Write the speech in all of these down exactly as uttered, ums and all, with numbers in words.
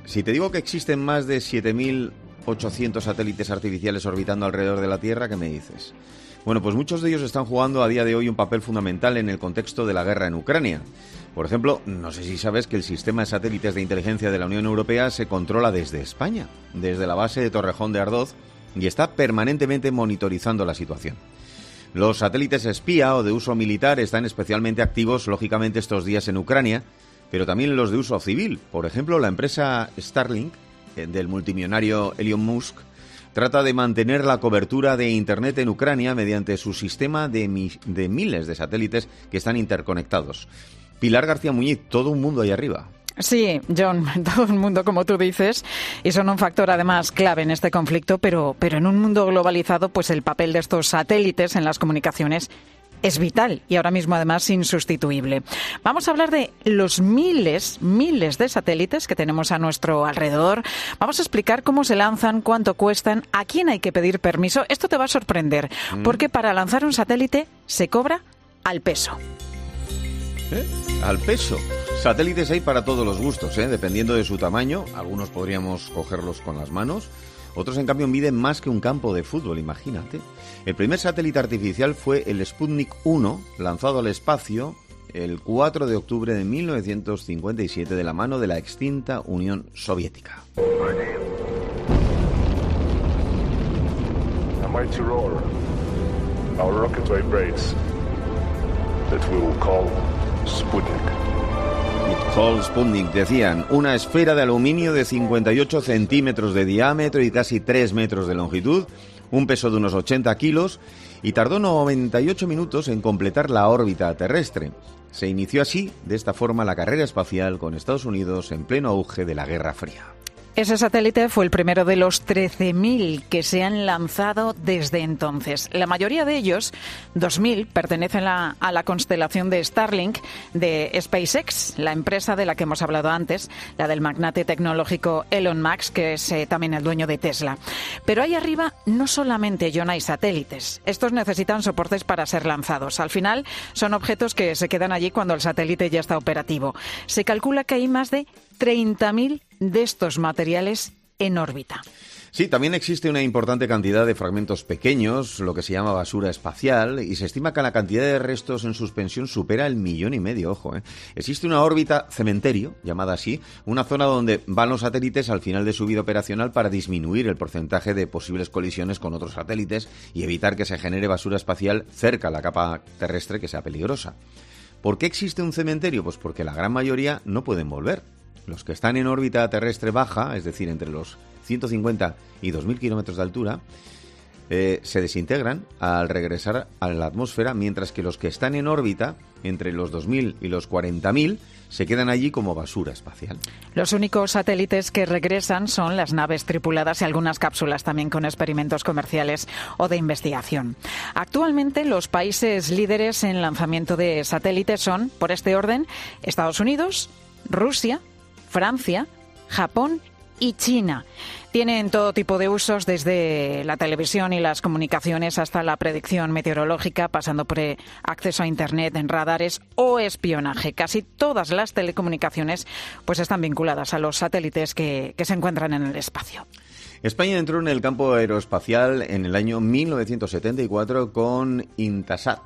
Si te digo que existen más de siete mil ochocientos satélites artificiales orbitando alrededor de la Tierra, ¿qué me dices? Bueno, pues muchos de ellos están jugando a día de hoy un papel fundamental en el contexto de la guerra en Ucrania. Por ejemplo, no sé si sabes que el sistema de satélites de inteligencia de la Unión Europea se controla desde España, desde la base de Torrejón de Ardoz, y está permanentemente monitorizando la situación. Los satélites espía o de uso militar están especialmente activos, lógicamente, estos días en Ucrania, pero también los de uso civil. Por ejemplo, la empresa Starlink, del multimillonario Elon Musk, trata de mantener la cobertura de Internet en Ucrania mediante su sistema de, mi- de miles de satélites que están interconectados. Pilar García Muñiz, todo un mundo ahí arriba. Sí, John, todo el mundo, como tú dices, y son un factor además clave en este conflicto, pero, pero en un mundo globalizado, pues el papel de estos satélites en las comunicaciones es vital y ahora mismo además insustituible. Vamos a hablar de los miles, miles de satélites que tenemos a nuestro alrededor. Vamos a explicar cómo se lanzan, cuánto cuestan, a quién hay que pedir permiso. Esto te va a sorprender, mm. porque para lanzar un satélite se cobra al peso. ¿Eh? Al peso. Satélites hay para todos los gustos, ¿eh? Dependiendo de su tamaño. Algunos podríamos cogerlos con las manos. Otros, en cambio, miden más que un campo de fútbol, imagínate. El primer satélite artificial fue el Sputnik uno, lanzado al espacio el cuatro de octubre de mil novecientos cincuenta y siete de la mano de la extinta Unión Soviética. A mighty roar. Our rocket vibrates. That we will call Sputnik. It calls Sputnik, decían, una esfera de aluminio de cincuenta y ocho centímetros de diámetro y casi tres metros de longitud, un peso de unos ochenta kilos, y tardó noventa y ocho minutos en completar la órbita terrestre. Se inició así, de esta forma, la carrera espacial con Estados Unidos en pleno auge de la Guerra Fría. Ese satélite fue el primero de los trece mil que se han lanzado desde entonces. La mayoría de ellos, dos mil, pertenecen a, a la constelación de Starlink de SpaceX, la empresa de la que hemos hablado antes, la del magnate tecnológico Elon Musk, que es eh, también el dueño de Tesla. Pero ahí arriba no solamente, John, hay satélites. Estos necesitan soportes para ser lanzados. Al final, son objetos que se quedan allí cuando el satélite ya está operativo. Se calcula que hay más de treinta mil de estos materiales en órbita. Sí, también existe una importante cantidad de fragmentos pequeños, lo que se llama basura espacial, y se estima que la cantidad de restos en suspensión supera el millón y medio, ojo, ¿eh? Existe una órbita cementerio, llamada así, una zona donde van los satélites al final de su vida operacional para disminuir el porcentaje de posibles colisiones con otros satélites y evitar que se genere basura espacial cerca a la capa terrestre que sea peligrosa. ¿Por qué existe un cementerio? Pues porque la gran mayoría no pueden volver. Los que están en órbita terrestre baja, es decir, entre los ciento cincuenta y dos mil kilómetros de altura, eh, se desintegran al regresar a la atmósfera, mientras que los que están en órbita, entre los dos mil y los cuarenta mil, se quedan allí como basura espacial. Los únicos satélites que regresan son las naves tripuladas y algunas cápsulas también con experimentos comerciales o de investigación. Actualmente los países líderes en lanzamiento de satélites son, por este orden, Estados Unidos, Rusia, Francia, Japón y China. Tienen todo tipo de usos, desde la televisión y las comunicaciones hasta la predicción meteorológica, pasando por acceso a Internet, en radares o espionaje. Casi todas las telecomunicaciones pues están vinculadas a los satélites que, que se encuentran en el espacio. España entró en el campo aeroespacial en el año mil novecientos setenta y cuatro con Intasat,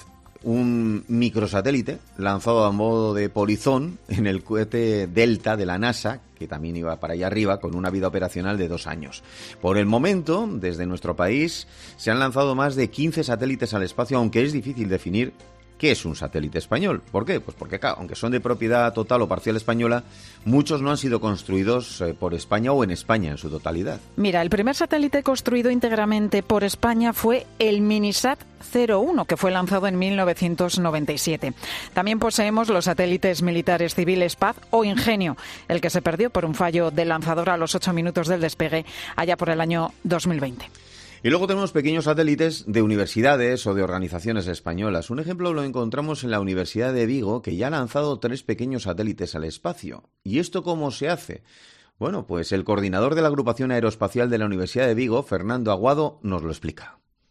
un microsatélite lanzado a modo de polizón en el cohete Delta de la NASA, que también iba para allá arriba, con una vida operacional de dos años. Por el momento, desde nuestro país, se han lanzado más de quince satélites al espacio, aunque es difícil definir ¿qué es un satélite español? ¿Por qué? Pues porque, claro, aunque son de propiedad total o parcial española, muchos no han sido construidos eh, por España o en España en su totalidad. Mira, el primer satélite construido íntegramente por España fue el Minisat cero uno, que fue lanzado en mil novecientos noventa y siete. También poseemos los satélites militares civiles Paz o Ingenio, el que se perdió por un fallo del lanzador a los ocho minutos del despegue allá por el año dos mil veinte. Y luego tenemos pequeños satélites de universidades o de organizaciones españolas. Un ejemplo lo encontramos en la Universidad de Vigo, que ya ha lanzado tres pequeños satélites al espacio. ¿Y esto cómo se hace? Bueno, pues el coordinador de la agrupación aeroespacial de la Universidad de Vigo, Fernando Aguado, nos lo explica.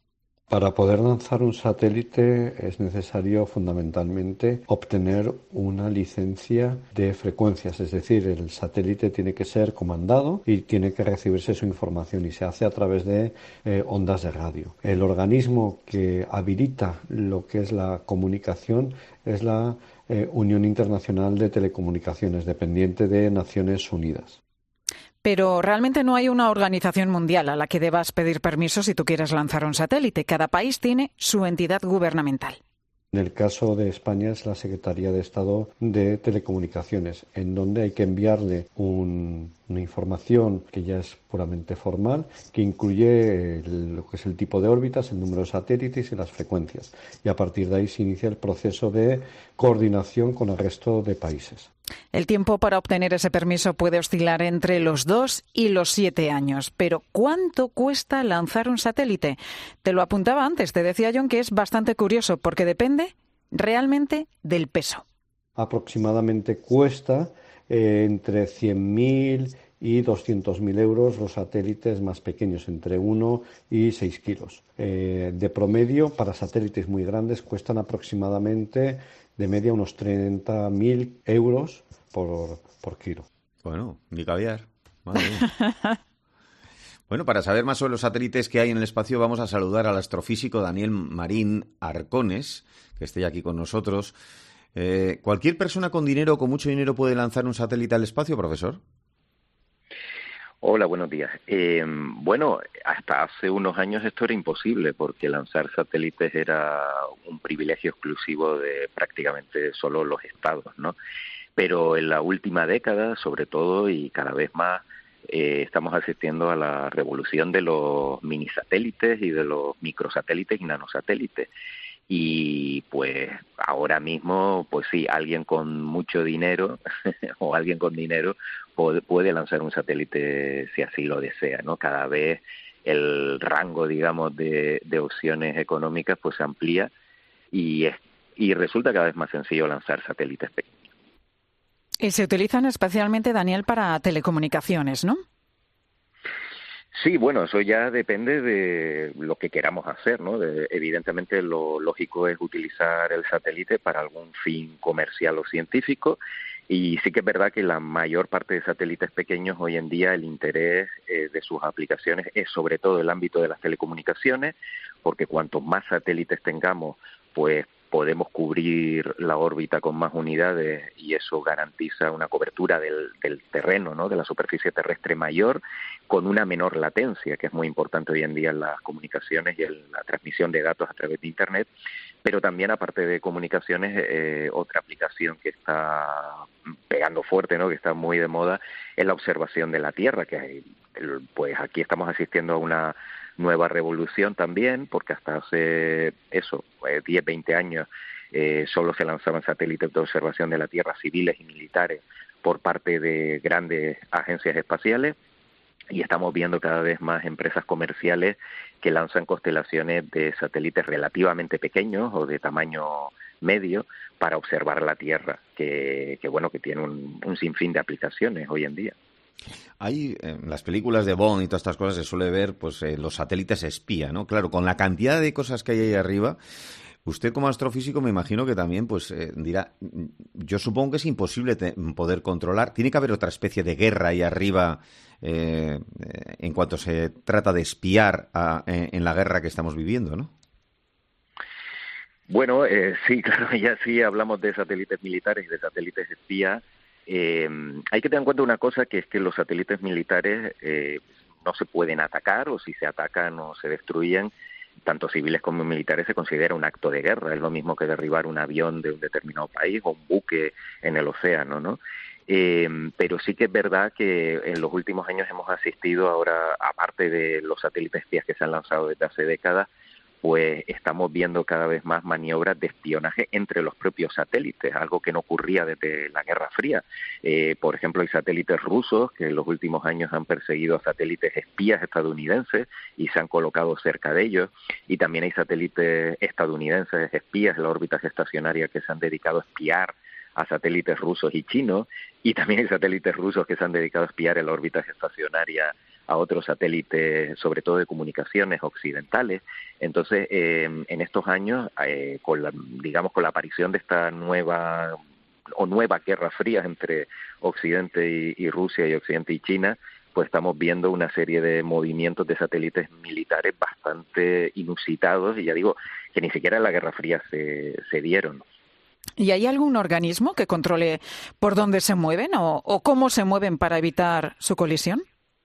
Para poder lanzar un satélite es necesario fundamentalmente obtener una licencia de frecuencias, es decir, el satélite tiene que ser comandado y tiene que recibirse su información y se hace a través de eh, ondas de radio. El organismo que habilita lo que es la comunicación es la eh, Unión Internacional de Telecomunicaciones, dependiente de Naciones Unidas. Pero realmente no hay una organización mundial a la que debas pedir permiso si tú quieres lanzar un satélite. Cada país tiene su entidad gubernamental. En el caso de España es la Secretaría de Estado de Telecomunicaciones, en donde hay que enviarle un, una información que ya es puramente formal, que incluye el, lo que es el tipo de órbitas, el número de satélites y las frecuencias. Y a partir de ahí se inicia el proceso de coordinación con el resto de países. El tiempo para obtener ese permiso puede oscilar entre los dos y los siete años. Pero ¿cuánto cuesta lanzar un satélite? Te lo apuntaba antes, te decía John que es bastante curioso porque depende realmente del peso. Aproximadamente cuesta eh, entre cien mil y doscientos mil euros los satélites más pequeños, entre uno y seis kilos. Eh, de promedio, para satélites muy grandes, cuestan aproximadamente de media unos treinta mil euros por, por kilo. Bueno, ni caviar. Madre mía. Bueno, para saber más sobre los satélites que hay en el espacio, vamos a saludar al astrofísico Daniel Marín Arcones, que esté aquí con nosotros. Eh, ¿Cualquier persona con dinero o con mucho dinero puede lanzar un satélite al espacio, profesor? Hola, buenos días. Eh, bueno, hasta hace unos años esto era imposible porque lanzar satélites era un privilegio exclusivo de prácticamente solo los estados, ¿no? Pero en la última década, sobre todo, y cada vez más, eh, estamos asistiendo a la revolución de los minisatélites y de los microsatélites y nanosatélites. Y pues ahora mismo, pues sí, alguien con mucho dinero o alguien con dinero puede, puede lanzar un satélite si así lo desea, ¿no? Cada vez el rango, digamos, de, de opciones económicas pues se amplía y, es, y resulta cada vez más sencillo lanzar satélites pequeños. Y se utilizan especialmente, Daniel, para telecomunicaciones, ¿no? Sí, bueno, eso ya depende de lo que queramos hacer, ¿no? De, evidentemente lo lógico es utilizar el satélite para algún fin comercial o científico y sí que es verdad que la mayor parte de satélites pequeños hoy en día el interés eh, de sus aplicaciones es sobre todo el ámbito de las telecomunicaciones, porque cuanto más satélites tengamos, pues podemos cubrir la órbita con más unidades y eso garantiza una cobertura del, del terreno, ¿no? De la superficie terrestre mayor, con una menor latencia, que es muy importante hoy en día en las comunicaciones y en la transmisión de datos a través de Internet. Pero también, aparte de comunicaciones, eh, otra aplicación que está pegando fuerte, ¿no? Que está muy de moda, es la observación de la Tierra, que hay, pues aquí estamos asistiendo a una nueva revolución también, porque hasta hace eso, eh, diez, veinte años, eh, solo se lanzaban satélites de observación de la Tierra civiles y militares por parte de grandes agencias espaciales, y estamos viendo cada vez más empresas comerciales que lanzan constelaciones de satélites relativamente pequeños o de tamaño medio para observar la Tierra, que, que bueno, que tiene un, un sinfín de aplicaciones hoy en día. Hay en las películas de Bond y todas estas cosas se suele ver pues eh, los satélites espía, ¿no? Claro, con la cantidad de cosas que hay ahí arriba, usted como astrofísico me imagino que también pues eh, dirá, yo supongo que es imposible te- poder controlar, tiene que haber otra especie de guerra ahí arriba eh, eh, en cuanto se trata de espiar a, en, en la guerra que estamos viviendo, ¿no? Bueno, eh, sí, claro, ya sí hablamos de satélites militares y de satélites espías. Eh, hay que tener en cuenta una cosa, que es que los satélites militares eh, no se pueden atacar, o si se atacan o se destruyen, tanto civiles como militares, se considera un acto de guerra. Es lo mismo que derribar un avión de un determinado país o un buque en el océano, ¿no? Eh, pero sí que es verdad que en los últimos años hemos asistido ahora, aparte de los satélites espías que se han lanzado desde hace décadas, pues estamos viendo cada vez más maniobras de espionaje entre los propios satélites, algo que no ocurría desde la Guerra Fría. Eh, por ejemplo, hay satélites rusos que en los últimos años han perseguido a satélites espías estadounidenses y se han colocado cerca de ellos, y también hay satélites estadounidenses espías en la órbita geoestacionaria que se han dedicado a espiar a satélites rusos y chinos, y también hay satélites rusos que se han dedicado a espiar en la órbita geoestacionaria a otros satélites, sobre todo de comunicaciones occidentales. Entonces, eh, en estos años, eh, con la, digamos, con la aparición de esta nueva o nueva guerra fría entre Occidente y, y Rusia y Occidente y China, pues estamos viendo una serie de movimientos de satélites militares bastante inusitados, y ya digo, que ni siquiera en la Guerra Fría se, se dieron. ¿Y hay algún organismo que controle por dónde se mueven o, o cómo se mueven para evitar su colisión?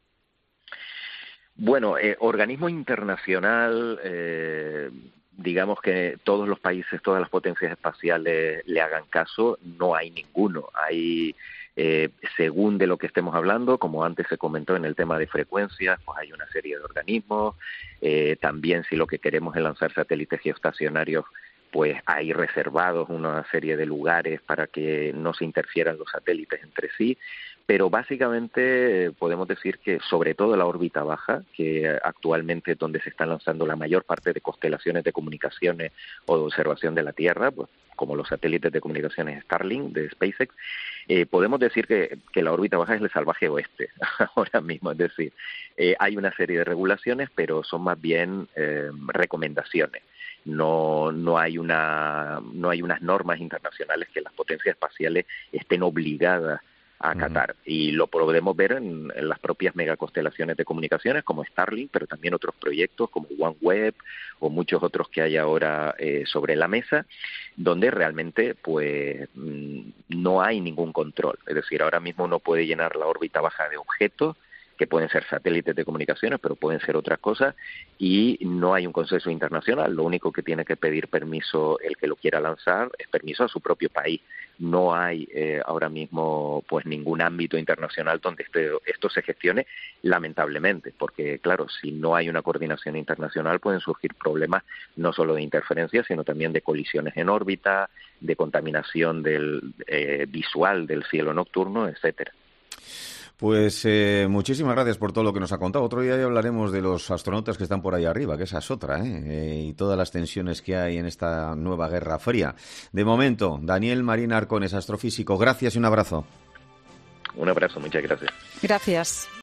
Bueno, eh, organismo internacional, eh, digamos que todos los países, todas las potencias espaciales le hagan caso, no hay ninguno. Hay, eh, según de lo que estemos hablando, como antes se comentó en el tema de frecuencias, pues hay una serie de organismos. Eh, también si lo que queremos es lanzar satélites geoestacionarios, pues hay reservados una serie de lugares para que no se interfieran los satélites entre sí. Pero básicamente podemos decir que sobre todo la órbita baja, que actualmente es donde se están lanzando la mayor parte de constelaciones de comunicaciones o de observación de la Tierra, pues como los satélites de comunicaciones Starlink de SpaceX, eh, podemos decir que, que la órbita baja es el salvaje oeste ahora mismo. Es decir, eh, hay una serie de regulaciones, pero son más bien eh, recomendaciones. No, no hay una, no hay unas normas internacionales que las potencias espaciales estén obligadas a acatar. Uh-huh. Y lo podemos ver en, en las propias megaconstelaciones de comunicaciones como Starlink, pero también otros proyectos como OneWeb o muchos otros que hay ahora eh, sobre la mesa, donde realmente pues no hay ningún control. Es decir, ahora mismo uno puede llenar la órbita baja de objetos que pueden ser satélites de comunicaciones, pero pueden ser otras cosas, y no hay un consenso internacional. Lo único que tiene que pedir permiso el que lo quiera lanzar es permiso a su propio país. No hay eh, ahora mismo pues ningún ámbito internacional donde este, esto se gestione, lamentablemente, porque claro, si no hay una coordinación internacional pueden surgir problemas no solo de interferencia, sino también de colisiones en órbita, de contaminación del eh, visual del cielo nocturno, etcétera. Pues eh, muchísimas gracias por todo lo que nos ha contado. Otro día ya hablaremos de los astronautas que están por ahí arriba, que esa es otra, ¿eh? Eh, y todas las tensiones que hay en esta nueva Guerra Fría. De momento, Daniel Marín Arcones, astrofísico, gracias y un abrazo. Un abrazo, muchas gracias. Gracias.